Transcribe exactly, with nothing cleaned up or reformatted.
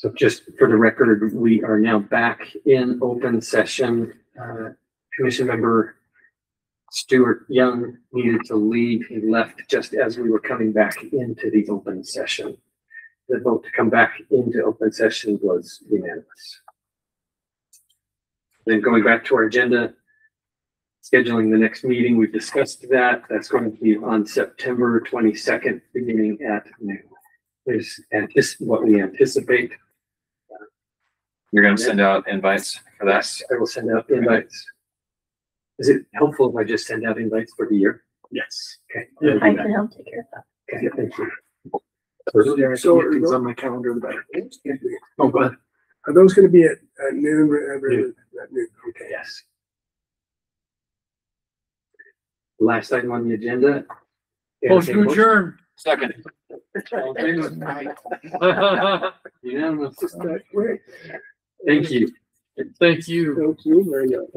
So just for the record, we are now back in open session. Uh, Commission member Stuart Young needed to leave. He left just as we were coming back into the open session. The vote to come back into open session was unanimous. Then going back to our agenda, scheduling the next meeting, we've discussed that. That's going to be on September twenty-second, beginning at noon. Is antis- what we anticipate. You're gonna send out invites for that? Yes, I will send out invites. Is it helpful if I just send out invites for the year? Yes. Okay. Yeah, I'll do I that. can help take care of that. Okay, thank you. So things on my calendar that. Oh, go ahead. Are those gonna be at, at noon, every, at noon? Okay. Yes. Last item on the agenda. Motion to adjourn. Second. Unanimous. Just that quick. Thank you. Thank you. Thank you very much.